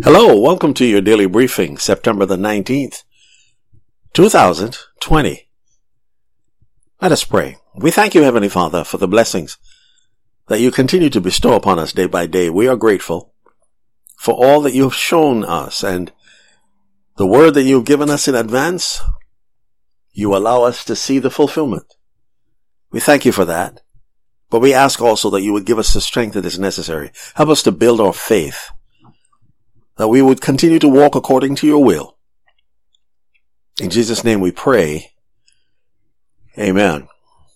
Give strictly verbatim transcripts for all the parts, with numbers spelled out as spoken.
Hello, welcome to your daily briefing, September the nineteenth, two thousand twenty. Let us pray. We thank you, Heavenly Father, for the blessings that you continue to bestow upon us day by day. We are grateful for all that you have shown us and the word that you have given us in advance. You allow us to see the fulfillment. We thank you for that. But we ask also that you would give us the strength that is necessary. Help us to build our faith, that we would continue to walk according to your will. In Jesus' name we pray. Amen.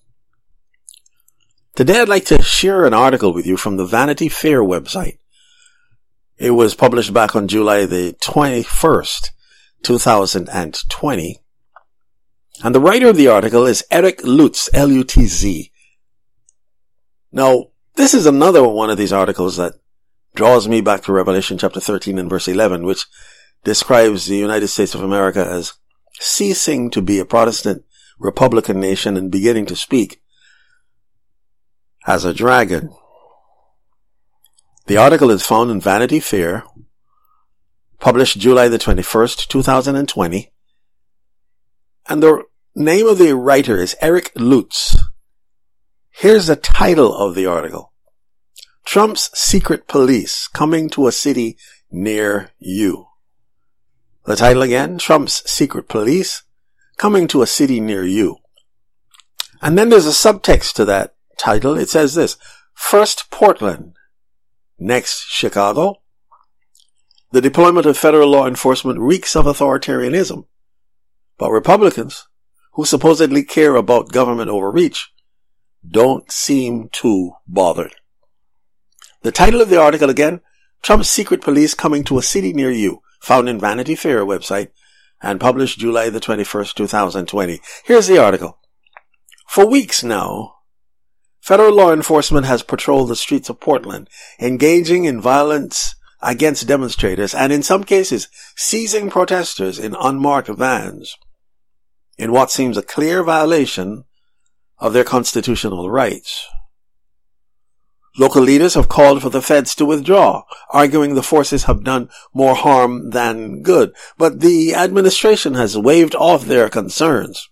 Today I'd like to share an article with you from the Vanity Fair website. It was published back on July the twenty-first, two thousand twenty. And the writer of the article is Eric Lutz, L U T Z. Now, this is another one of these articles that draws me back to Revelation chapter thirteen and verse eleven, which describes the United States of America as ceasing to be a Protestant Republican nation and beginning to speak as a dragon. The article is found in Vanity Fair, published July the twenty-first, two thousand twenty, and the name of the writer is Eric Lutz. Here's the title of the article: Trump's Secret Police Coming to a City Near You. The title again, Trump's Secret Police Coming to a City Near You. And then there's a subtext to that title. It says this: First Portland, next Chicago. The deployment of federal law enforcement reeks of authoritarianism. But Republicans, who supposedly care about government overreach, don't seem too bothered. The title of the article again, Trump's Secret Police Coming to a City Near You, found in Vanity Fair website and published July the twenty-first, two thousand twenty. Here's the article. For weeks now, federal law enforcement has patrolled the streets of Portland, engaging in violence against demonstrators and in some cases seizing protesters in unmarked vans in what seems a clear violation of their constitutional rights. Local leaders have called for the feds to withdraw, arguing the forces have done more harm than good, but the administration has waved off their concerns.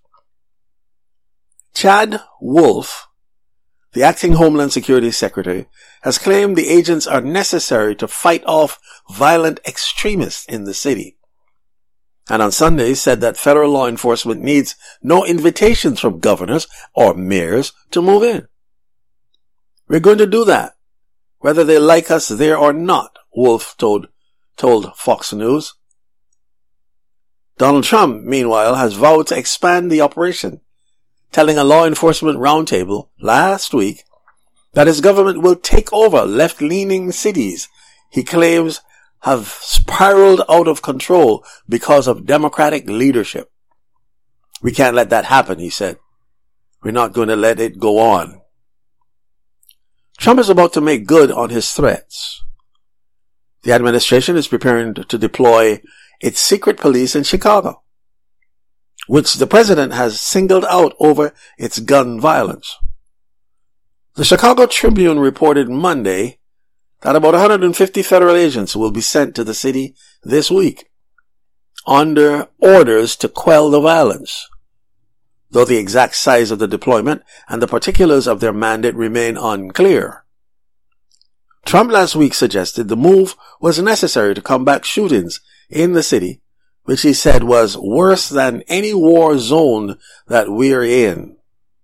Chad Wolf, the acting Homeland Security Secretary, has claimed the agents are necessary to fight off violent extremists in the city. And on Sunday said that federal law enforcement needs no invitations from governors or mayors to move in. We're going to do that, whether they like us there or not, Wolf told, told Fox News. Donald Trump, meanwhile, has vowed to expand the operation, telling a law enforcement roundtable last week that his government will take over left-leaning cities he claims have spiraled out of control because of Democratic leadership. We can't let that happen, he said. We're not going to let it go on. Trump is about to make good on his threats. The administration is preparing to deploy its secret police in Chicago, which the president has singled out over its gun violence. The Chicago Tribune reported Monday that about one hundred fifty federal agents will be sent to the city this week under orders to quell the violence, though the exact size of the deployment and the particulars of their mandate remain unclear. Trump last week suggested the move was necessary to combat shootings in the city, which he said was worse than any war zone that we're in.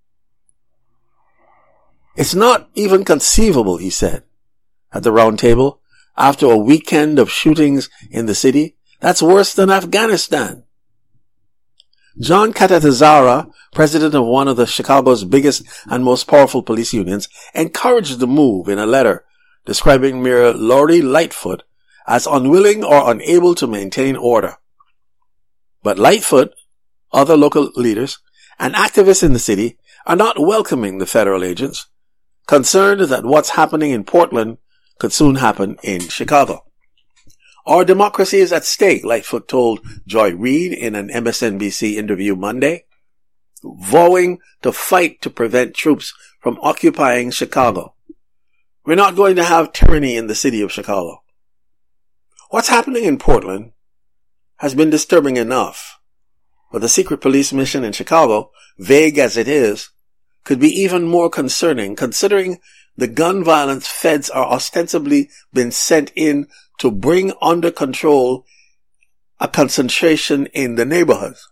It's not even conceivable, he said, at the round table, after a weekend of shootings in the city. That's worse than Afghanistan. John Catanzara, president of one of the Chicago's biggest and most powerful police unions, encouraged the move in a letter describing Mayor Lori Lightfoot as unwilling or unable to maintain order. But Lightfoot, other local leaders, and activists in the city are not welcoming the federal agents, concerned that what's happening in Portland could soon happen in Chicago. Our democracy is at stake, Lightfoot told Joy Reid in an M S N B C interview Monday, vowing to fight to prevent troops from occupying Chicago. We're not going to have tyranny in the city of Chicago. What's happening in Portland has been disturbing enough, but the secret police mission in Chicago, vague as it is, could be even more concerning considering the gun violence feds are ostensibly been sent in to bring under control a concentration in the neighborhoods.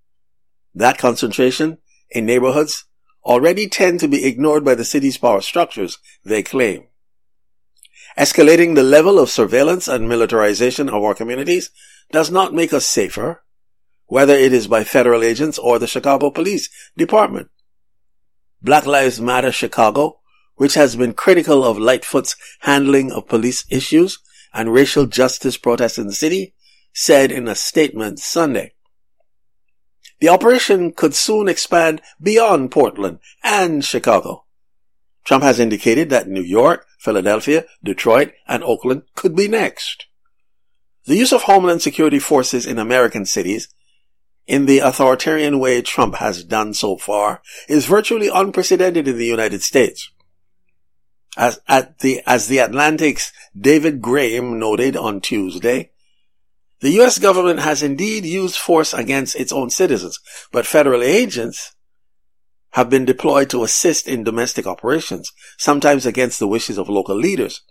That concentration in neighborhoods already tend to be ignored by the city's power structures, they claim. Escalating the level of surveillance and militarization of our communities does not make us safer, whether it is by federal agents or the Chicago Police Department. Black Lives Matter Chicago, which has been critical of Lightfoot's handling of police issues and racial justice protests in the city, said in a statement Sunday, the operation could soon expand beyond Portland and Chicago. Trump has indicated that New York, Philadelphia, Detroit, and Oakland could be next. The use of Homeland Security forces in American cities, in the authoritarian way Trump has done so far, is virtually unprecedented in the United States. As, at the, as the Atlantic's David Graham noted on Tuesday, the U S government has indeed used force against its own citizens, but federal agents have been deployed to assist in domestic operations, sometimes against the wishes of local leaders.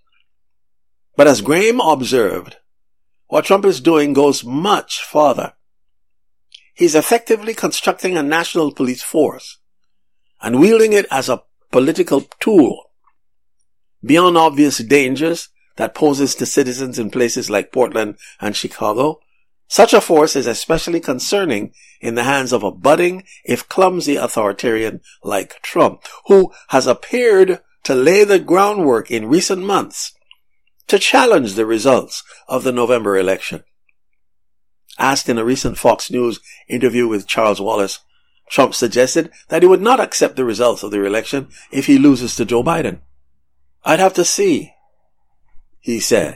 But as Graham observed, what Trump is doing goes much farther. He's effectively constructing a national police force and wielding it as a political tool. Beyond obvious dangers that poses to citizens in places like Portland and Chicago, such a force is especially concerning in the hands of a budding, if clumsy authoritarian like Trump, who has appeared to lay the groundwork in recent months to challenge the results of the November election. Asked in a recent Fox News interview with Charles Wallace, Trump suggested that he would not accept the results of the election if he loses to Joe Biden. I'd have to see, he said.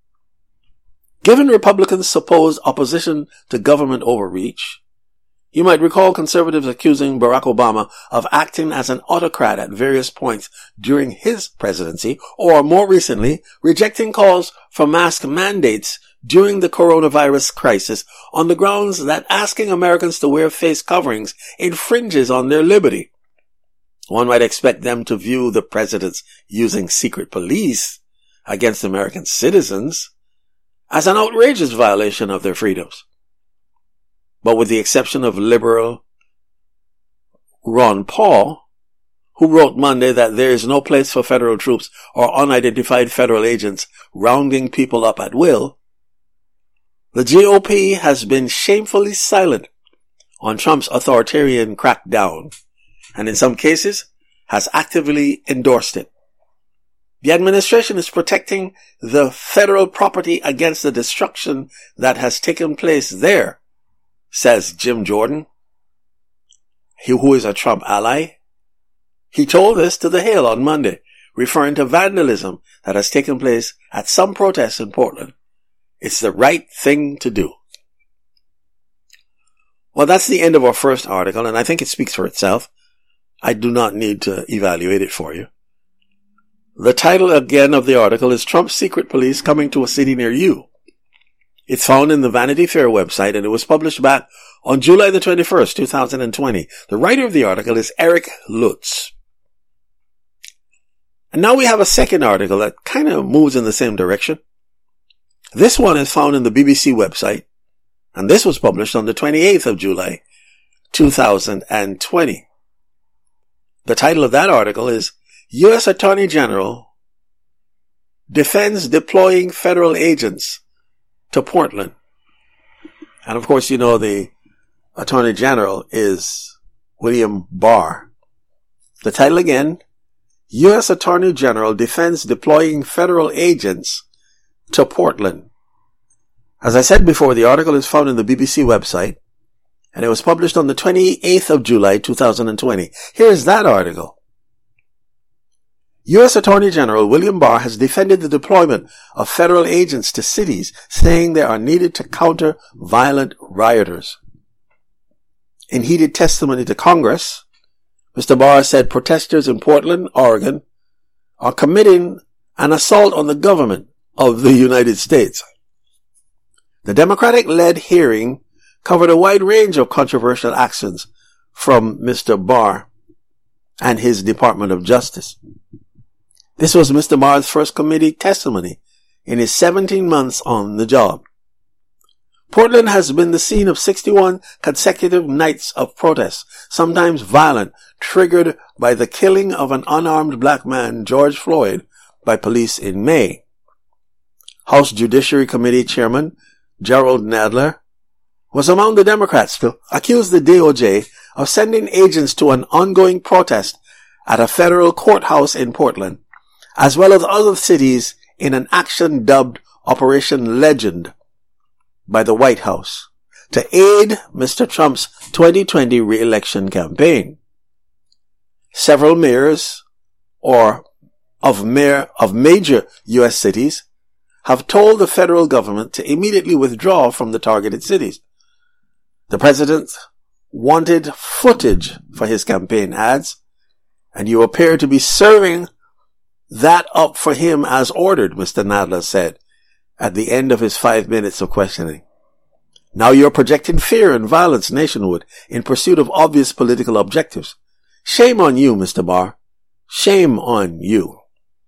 Given Republicans' supposed opposition to government overreach, you might recall conservatives accusing Barack Obama of acting as an autocrat at various points during his presidency, or more recently, rejecting calls for mask mandates during the coronavirus crisis on the grounds that asking Americans to wear face coverings infringes on their liberty. One might expect them to view the president's using secret police against American citizens as an outrageous violation of their freedoms. But with the exception of liberal Ron Paul, who wrote Monday that there is no place for federal troops or unidentified federal agents rounding people up at will, the G O P has been shamefully silent on Trump's authoritarian crackdown, and in some cases has actively endorsed it. The administration is protecting the federal property against the destruction that has taken place there, says Jim Jordan, he who is a Trump ally. He told this to The Hill on Monday, referring to vandalism that has taken place at some protests in Portland. It's the right thing to do. Well, that's the end of our first article, and I think it speaks for itself. I do not need to evaluate it for you. The title again of the article is Trump's Secret Police Coming to a City Near You. It's found in the Vanity Fair website, and it was published back on July the twenty-first, two thousand twenty. The writer of the article is Eric Lutz. And now we have a second article that kind of moves in the same direction. This one is found in the B B C website, and this was published on the twenty-eighth of July, two thousand twenty. The title of that article is U S Attorney General Defends Deploying Federal Agents to Portland. And of course, you know, the Attorney General is William Barr. The title again, U S Attorney General Defends Deploying Federal Agents to Portland. As I said before, the article is found in the B B C website, and it was published on the twenty-eighth of July, two thousand twenty. Here is that article. U S Attorney General William Barr has defended the deployment of federal agents to cities, saying they are needed to counter violent rioters. In heated testimony to Congress, Mister Barr said protesters in Portland, Oregon, are committing an assault on the government of the United States. The Democratic-led hearing covered a wide range of controversial actions from Mister Barr and his Department of Justice. This was Mister Barr's first committee testimony in his seventeen months on the job. Portland has been the scene of sixty-one consecutive nights of protests, sometimes violent, triggered by the killing of an unarmed black man, George Floyd, by police in May. House Judiciary Committee Chairman Gerald Nadler was among the Democrats to accuse the D O J of sending agents to an ongoing protest at a federal courthouse in Portland, as well as other cities, in an action dubbed Operation Legend by the White House to aid Mister Trump's twenty twenty re-election campaign. Several mayors or of mayor of major U S cities have told the federal government to immediately withdraw from the targeted cities. The president wanted footage for his campaign ads, and you appear to be serving that up for him as ordered, Mister Nadler said at the end of his five minutes of questioning. Now you're projecting fear and violence nationwide in pursuit of obvious political objectives. Shame on you, Mister Barr. Shame on you.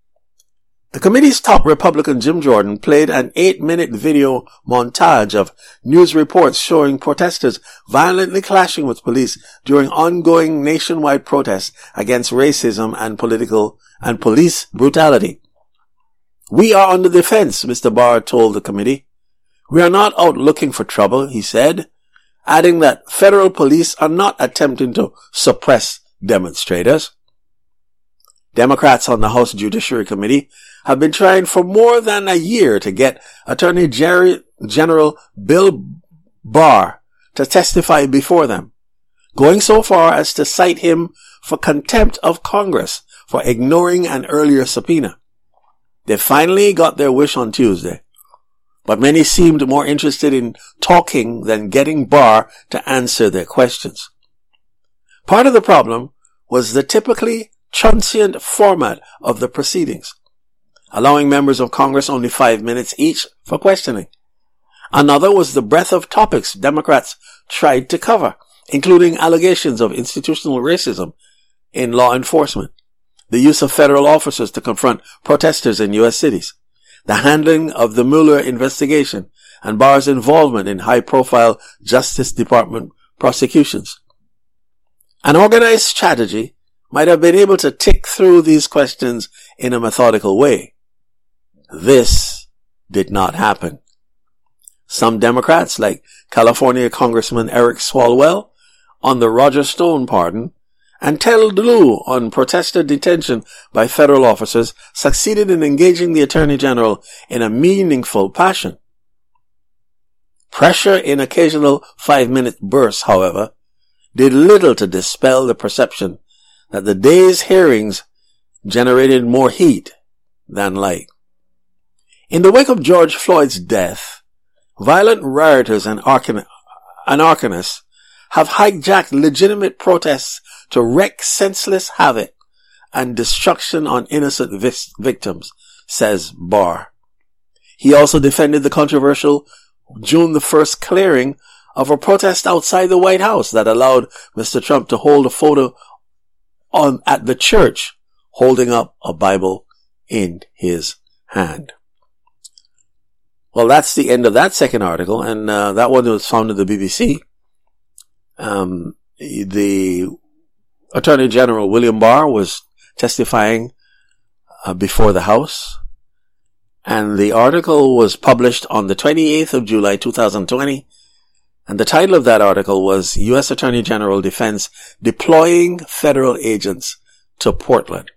The committee's top Republican, Jim Jordan, played an eight-minute video montage of news reports showing protesters violently clashing with police during ongoing nationwide protests against racism and political and police brutality. We are on the defense, Mister Barr told the committee. We are not out looking for trouble, he said, adding that federal police are not attempting to suppress demonstrators. Democrats on the House Judiciary Committee have been trying for more than a year to get Attorney General Bill Barr to testify before them, going so far as to cite him for contempt of Congress for ignoring an earlier subpoena. They finally got their wish on Tuesday, but many seemed more interested in talking than getting Barr to answer their questions. Part of the problem was the typically transient format of the proceedings, allowing members of Congress only five minutes each for questioning. Another was the breadth of topics Democrats tried to cover, including allegations of institutional racism in law enforcement, the use of federal officers to confront protesters in U S cities, the handling of the Mueller investigation, and Barr's involvement in high-profile Justice Department prosecutions. An organized strategy might have been able to tick through these questions in a methodical way. This did not happen. Some Democrats, like California Congressman Eric Swalwell on the Roger Stone pardon, and Ted Lieu on protester detention by federal officers, succeeded in engaging the Attorney General in a meaningful passion. Pressure in occasional five-minute bursts, however, did little to dispel the perception that the day's hearings generated more heat than light. In the wake of George Floyd's death, violent rioters and anarchists have hijacked legitimate protests to wreak senseless havoc and destruction on innocent vi- victims, says Barr. He also defended the controversial June the first clearing of a protest outside the White House that allowed Mister Trump to hold a photo on at the church, holding up a Bible in his hand. Well, that's the end of that second article, and uh, that one was found in the B B C. Um, the Attorney General William Barr was testifying uh, before the House, and the article was published on the twenty-eighth of July two thousand twenty, and the title of that article was U S Attorney General Defense Deploying Federal Agents to Portland.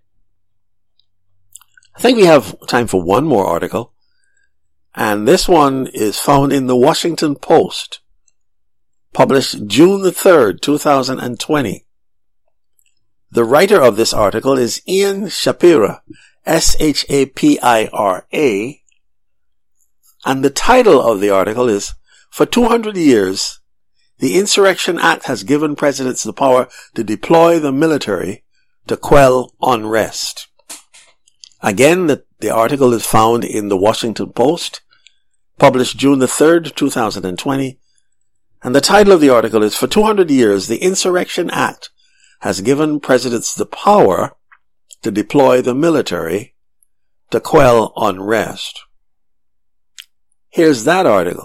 I think we have time for one more article, and this one is found in the Washington Post, published June the third, two thousand twenty. The writer of this article is Ian Shapira, S H A P I R A, and the title of the article is, For two hundred years, the Insurrection Act has given presidents the power to deploy the military to quell unrest. Again, the, the article is found in the Washington Post, published June the third, two thousand twenty. And the title of the article is, "For two hundred years, the Insurrection Act has given presidents the power to deploy the military to quell unrest." Here's that article.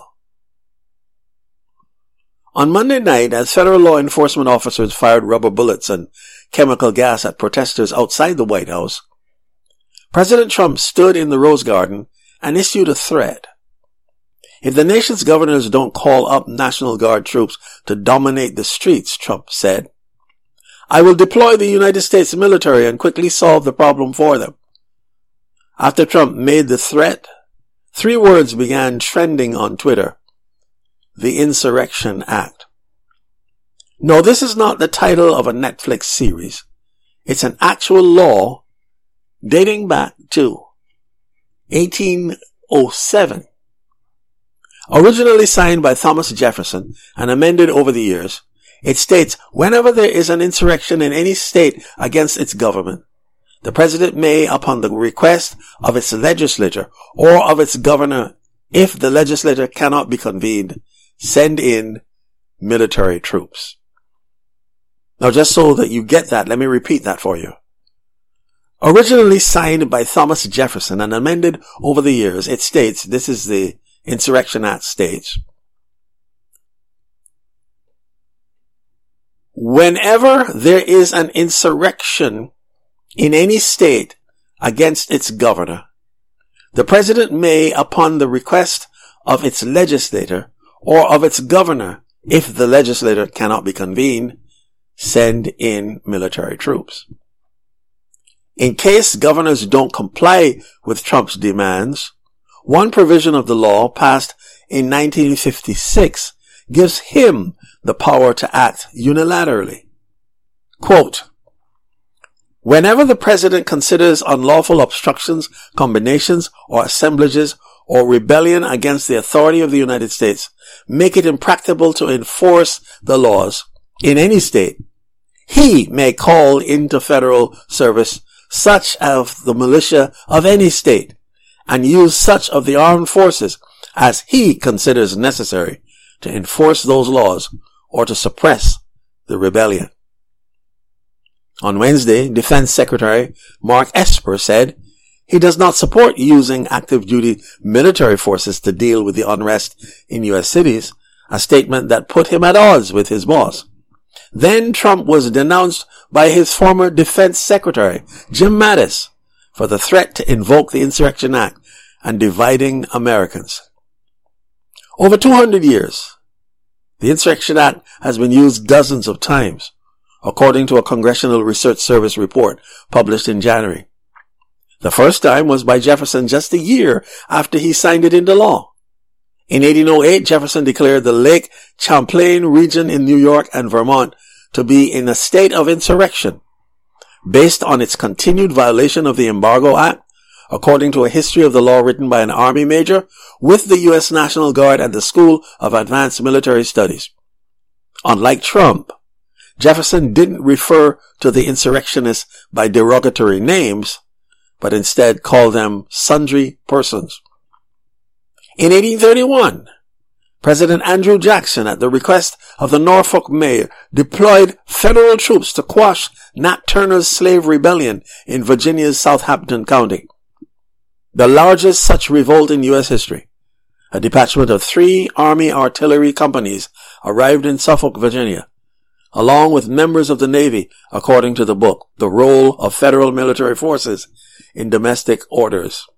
On Monday night, as federal law enforcement officers fired rubber bullets and chemical gas at protesters outside the White House, President Trump stood in the Rose Garden and issued a threat. "If the nation's governors don't call up National Guard troops to dominate the streets," Trump said, "I will deploy the United States military and quickly solve the problem for them." After Trump made the threat, three words began trending on Twitter: the Insurrection Act. No, this is not the title of a Netflix series. It's an actual law dating back to eighteen oh seven. Originally signed by Thomas Jefferson and amended over the years, it states, whenever there is an insurrection in any state against its government, the president may, upon the request of its legislature or of its governor, if the legislature cannot be convened, send in military troops. Now, just so that you get that, let me repeat that for you. Originally signed by Thomas Jefferson and amended over the years, it states, this is the Insurrection Act states, whenever there is an insurrection in any state against its governor, the president may, upon the request of its legislator or of its governor, if the legislator cannot be convened, send in military troops. In case governors don't comply with Trump's demands, one provision of the law passed in nineteen fifty-six gives him the power to act unilaterally. Quote, whenever the president considers unlawful obstructions, combinations, or assemblages, or rebellion against the authority of the United States make it impracticable to enforce the laws in any state, he may call into federal service such of the militia of any state and use such of the armed forces as he considers necessary to enforce those laws or to suppress the rebellion. On Wednesday, Defense Secretary Mark Esper said he does not support using active duty military forces to deal with the unrest in U S cities, a statement that put him at odds with his boss. Then Trump was denounced by his former Defense Secretary, Jim Mattis, for the threat to invoke the Insurrection Act and dividing Americans. Over two hundred years, the Insurrection Act has been used dozens of times, according to a Congressional Research Service report published in January. The first time was by Jefferson just a year after he signed it into law. In eighteen oh eight, Jefferson declared the Lake Champlain region in New York and Vermont to be in a state of insurrection, based on its continued violation of the Embargo Act, according to a history of the law written by an Army major with the U S National Guard at the School of Advanced Military Studies. Unlike Trump, Jefferson didn't refer to the insurrectionists by derogatory names, but instead called them sundry persons. In eighteen thirty-one, President Andrew Jackson, at the request of the Norfolk mayor, deployed federal troops to quash Nat Turner's slave rebellion in Virginia's Southampton County, the largest such revolt in U S history. A detachment of three Army artillery companies arrived in Suffolk, Virginia, along with members of the Navy, according to the book, The Role of Federal Military Forces in Domestic Orders.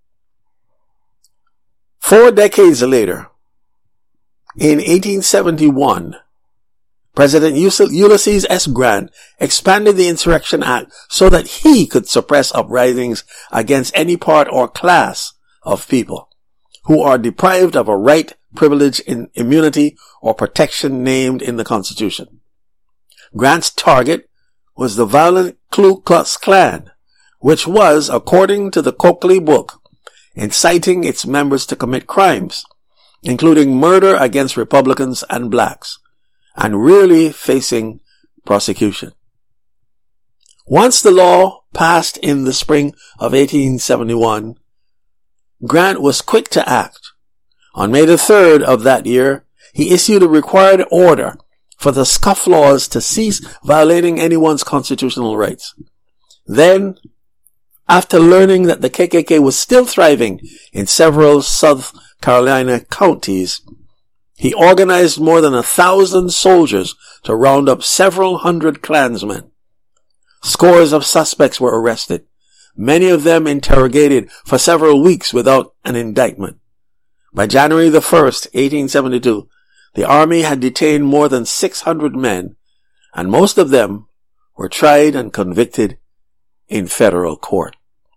Four decades later, in eighteen seventy-one, President Ulysses S. Grant expanded the Insurrection Act so that he could suppress uprisings against any part or class of people who are deprived of a right, privilege, immunity, or protection named in the Constitution. Grant's target was the violent Ku Klux Klan, which was, according to the Coakley book, inciting its members to commit crimes, including murder against Republicans and blacks, and really facing prosecution. Once the law passed in the spring of eighteen seventy-one, Grant was quick to act. On May the third of that year, he issued a required order for the scofflaws to cease violating anyone's constitutional rights. Then, after learning that the K K K was still thriving in several South Carolina counties, he organized more than a thousand soldiers to round up several hundred Klansmen. Scores of suspects were arrested, many of them interrogated for several weeks without an indictment. By January the first, eighteen seventy-two, the army had detained more than six hundred men, and most of them were tried and convicted in federal court.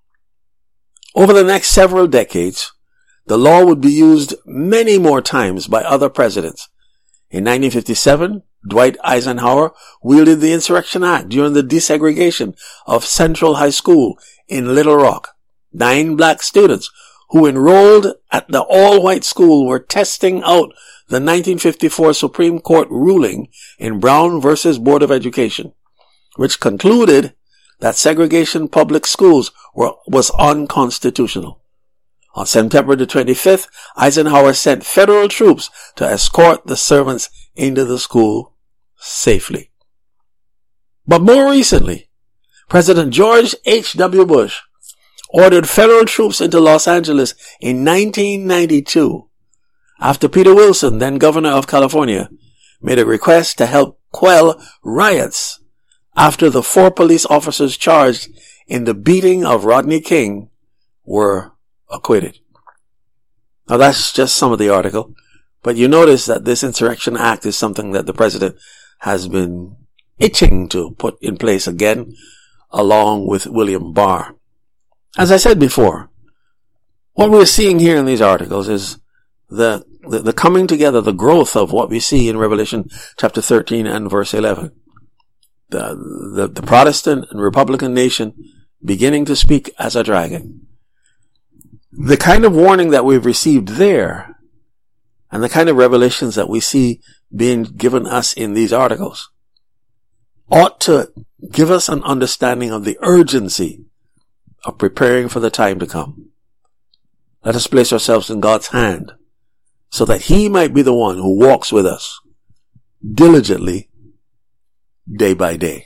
Over the next several decades, the law would be used many more times by other presidents. In nineteen fifty-seven, Dwight Eisenhower wielded the Insurrection Act during the desegregation of Central High School in Little Rock. Nine black students who enrolled at the all-white school were testing out the nineteen fifty-four Supreme Court ruling in Brown versus Board of Education, which concluded that segregation public schools were, was unconstitutional. On September the twenty-fifth, Eisenhower sent federal troops to escort the servants into the school safely. But more recently, President George H W Bush ordered federal troops into Los Angeles in nineteen ninety-two after Peter Wilson, then governor of California, made a request to help quell riots after the four police officers charged in the beating of Rodney King were acquitted. Now that's just some of the article, but you notice that this Insurrection Act is something that the president has been itching to put in place again, along with William Barr. As I said before, what we're seeing here in these articles is the, the, the coming together, the growth of what we see in Revelation chapter thirteen and verse eleven. The, the, the Protestant and Republican nation beginning to speak as a dragon. The kind of warning that we've received there and the kind of revelations that we see being given us in these articles ought to give us an understanding of the urgency of preparing for the time to come. Let us place ourselves in God's hand so that He might be the one who walks with us diligently day by day.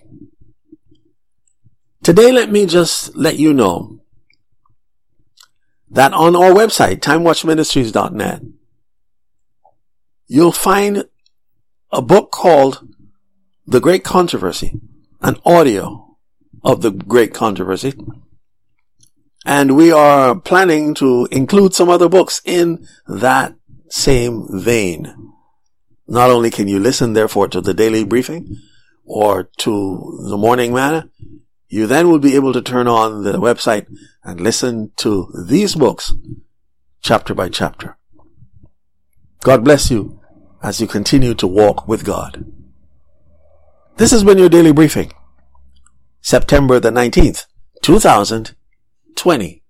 Today, let me just let you know that on our website, time watch ministries dot net, you'll find a book called The Great Controversy, an audio of The Great Controversy. And we are planning to include some other books in that same vein. Not only can you listen, therefore, to the daily briefing or to the morning manna, you then will be able to turn on the website and listen to these books chapter by chapter. God bless you as you continue to walk with God. This has been your daily briefing, September the nineteenth, two thousand twenty.